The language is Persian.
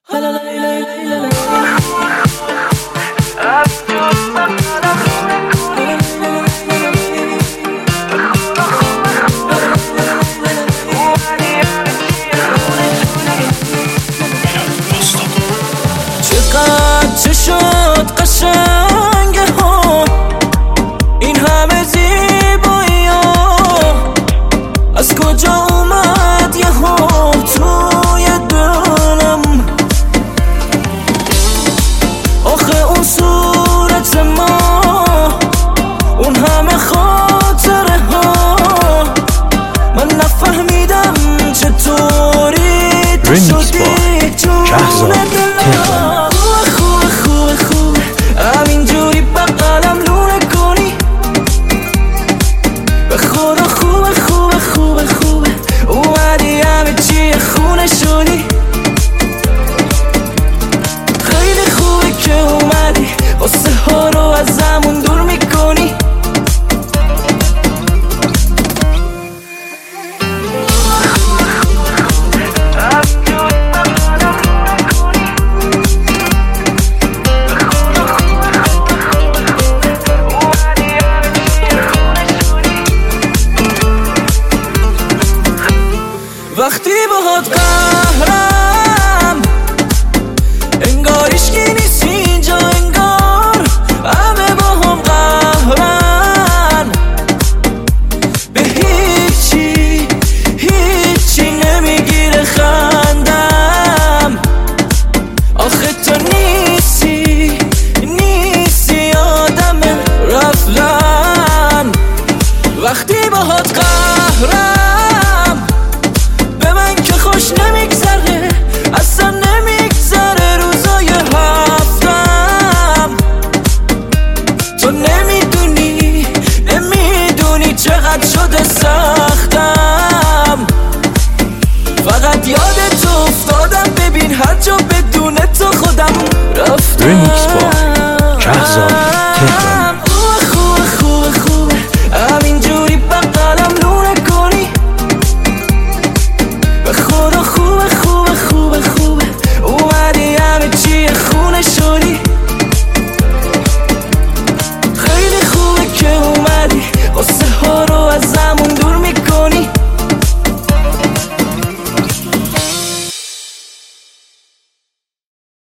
چقدر چه شد قشنگه ها این همه زیبایی ها، از کجا اومد یه ها توی دلم؟ آخه اون صورت ما، اون همه خاطره ها، من نفهمیدم چطوری تو شدی جون دلم. همینجوری بغلم لونه کنی، به خدا خوبه خوبه خوبه خوبه، اومدی همه چی خونه شدی. خیلی خوبه که اومدی، قصه ها رو از همون دور میکنی. وقتی باهات قهرم انگار هیچکی نیست اینجا، انگار همه با هم قهرن. به هیچی هیچی نمیگیره خندم. آخه تو نیستی آدم رفتن. وقتی باهات قهرم به من که خوش نمیگذره، اصلا نمیگذره روزای هفتم. تو نمیدونی چقدر شده سختم. فقط یادت افتادم، ببین هر جا بدون تو خودم رفتم.